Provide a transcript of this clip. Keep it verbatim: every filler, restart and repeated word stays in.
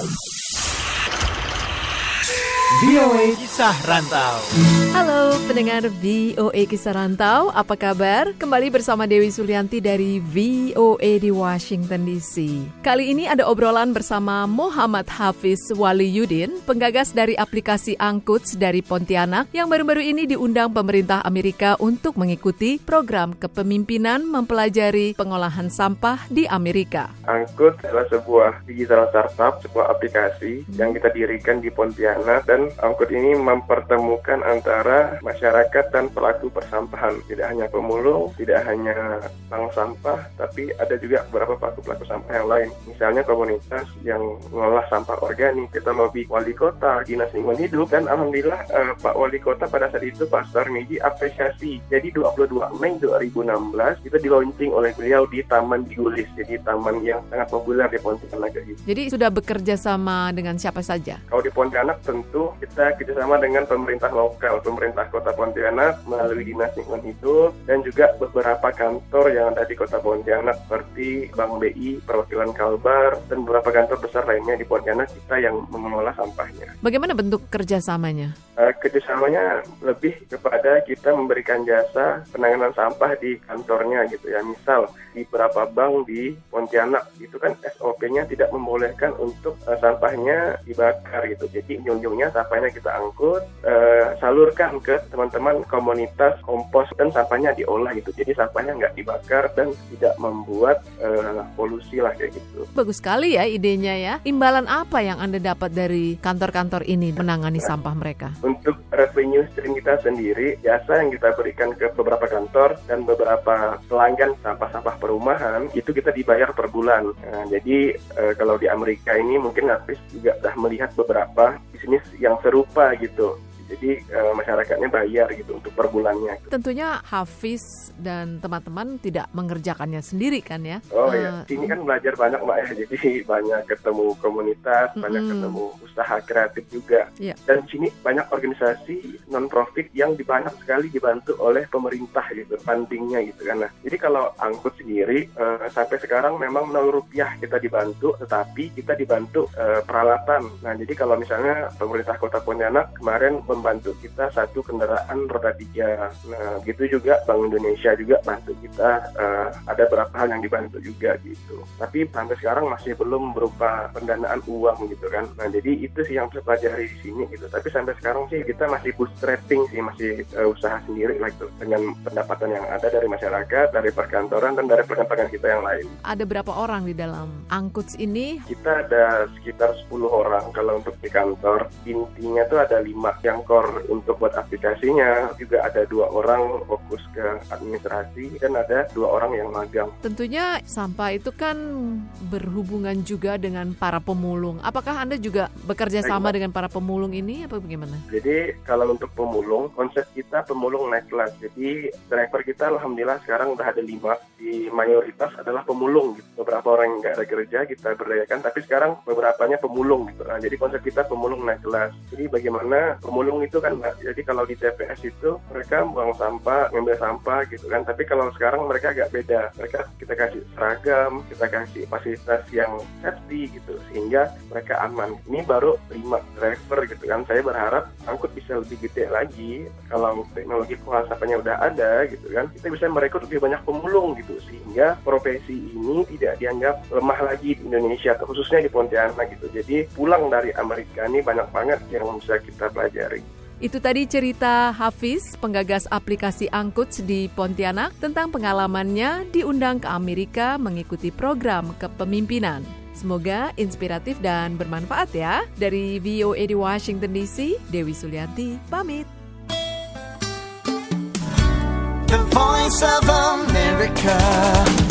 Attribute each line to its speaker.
Speaker 1: V O A Kisah Rantau.
Speaker 2: Halo pendengar V O A Kisah Rantau, apa kabar? Kembali bersama Dewi Sulianti dari V O A di Washington D C. Kali ini ada obrolan bersama Muhammad Hafiz Waliyuddin, penggagas dari aplikasi Angkuts dari Pontianak yang baru-baru ini diundang pemerintah Amerika untuk mengikuti program kepemimpinan mempelajari pengolahan sampah di Amerika.
Speaker 3: Angkuts adalah sebuah digital startup, sebuah aplikasi yang kita dirikan di Pontianak, dan Angkut ini mempertemukan antara masyarakat dan pelaku persampahan. Tidak hanya pemulung, tidak hanya bank sampah, tapi ada juga beberapa pelaku-pelaku sampah yang lain. Misalnya komunitas yang mengolah sampah organik. Kita lobby wali kota, dinas lingkungan hidup, dan alhamdulillah eh, Pak Wali Kota pada saat itu, Pak Sutarmiji, apresiasi. Jadi dua puluh dua Mei dua ribu enam belas itu di-launching oleh beliau di Taman Digulis. Jadi taman yang sangat populer di Pontianak.
Speaker 2: Jadi sudah bekerja sama dengan siapa saja?
Speaker 3: Kalau di Pontianak tentu kita kerjasama dengan pemerintah lokal, pemerintah Kota Pontianak melalui Dinas Lingkungan Hidup, dan juga beberapa kantor yang ada di Kota Pontianak seperti Bank B I, Perwakilan Kalbar, dan beberapa kantor besar lainnya di Pontianak kita yang mengelola sampahnya.
Speaker 2: Bagaimana bentuk kerjasamanya?
Speaker 3: Uh, kerjasamanya lebih kepada kita memberikan jasa penanganan sampah di kantornya gitu ya. Misal di beberapa bank di Pontianak itu kan S O P-nya tidak membolehkan untuk uh, sampahnya dibakar gitu. Jadi ujung-ujungnya sampahnya kita angkut, uh, salurkan ke teman-teman komunitas kompos, dan sampahnya diolah gitu. Jadi sampahnya nggak dibakar dan tidak membuat uh, polusi lah kayak gitu.
Speaker 2: Bagus sekali ya idenya ya. Imbalan apa yang Anda dapat dari kantor-kantor ini menangani nah, sampah mereka?
Speaker 3: Untuk revenue stream kita sendiri, jasa yang kita berikan ke beberapa kantor dan beberapa pelanggan sampah-sampah perumahan, itu kita dibayar per bulan. Nah, jadi uh, kalau di Amerika ini mungkin Hafiz juga sudah melihat beberapa bisnis yang serupa gitu. Jadi e, masyarakatnya bayar gitu untuk per bulannya.
Speaker 2: Tentunya Hafiz dan teman-teman tidak mengerjakannya sendiri kan ya?
Speaker 3: Oh uh, iya, sini kan belajar banyak Mbak ya. Jadi banyak ketemu komunitas, mm-hmm. banyak ketemu usaha kreatif juga. Yeah. Dan sini banyak organisasi non-profit yang banyak sekali dibantu oleh pemerintah gitu, fundingnya gitu kan. Nah, jadi kalau Angkut sendiri e, sampai sekarang memang nol rupiah kita dibantu, tetapi kita dibantu e, peralatan. Nah, jadi kalau misalnya pemerintah Kota Pontianak kemarin membantu kita satu kendaraan roda tiga. Nah, gitu juga Bank Indonesia juga bantu kita. Uh, ada beberapa hal yang dibantu juga gitu. Tapi sampai sekarang masih belum berupa pendanaan uang gitu kan. Nah, jadi itu sih yang saya pelajari di sini gitu. Tapi sampai sekarang sih kita masih bootstrapping sih, masih uh, usaha sendiri lah gitu, dengan pendapatan yang ada dari masyarakat, dari perkantoran, dan dari rekan-rekan kita yang lain.
Speaker 2: Ada berapa orang di dalam Angkuts ini?
Speaker 3: Kita ada sekitar sepuluh orang kalau untuk di kantor. Intinya tuh ada lima yang core untuk buat aplikasinya, juga ada dua orang fokus ke administrasi, dan ada dua orang yang magang.
Speaker 2: Tentunya sampah itu kan berhubungan juga dengan para pemulung. Apakah Anda juga bekerja sama dengan para pemulung ini apa bagaimana?
Speaker 3: Jadi kalau untuk pemulung, konsep kita pemulung naik kelas. Jadi driver kita alhamdulillah sekarang udah ada lima. Di mayoritas adalah pemulung gitu. Beberapa orang yang nggak ada kerja kita berdayakan, tapi sekarang beberapanya pemulung gitu. Nah, jadi konsep kita pemulung naik kelas. Jadi bagaimana pemulung itu kan, jadi kalau di T P S itu mereka buang sampah, ngambil sampah gitu kan, tapi kalau sekarang mereka agak beda. Mereka kita kasih seragam, kita kasih fasilitas yang safety gitu, sehingga mereka aman. Ini baru lima driver gitu kan. Saya berharap Angkut bisa lebih gede lagi. Kalau teknologi pengolahan sampahnya udah ada gitu kan, kita bisa merekrut lebih banyak pemulung gitu, sehingga profesi ini tidak dianggap lemah lagi di Indonesia, khususnya di Pontianak gitu. Jadi pulang dari Amerika ini banyak banget yang bisa kita pelajari.
Speaker 2: Itu tadi cerita Hafiz, penggagas aplikasi Angkuts di Pontianak, tentang pengalamannya diundang ke Amerika mengikuti program kepemimpinan. Semoga inspiratif dan bermanfaat ya. Dari V O A di Washington D C, Dewi Sulianti pamit.
Speaker 1: The Voice of America.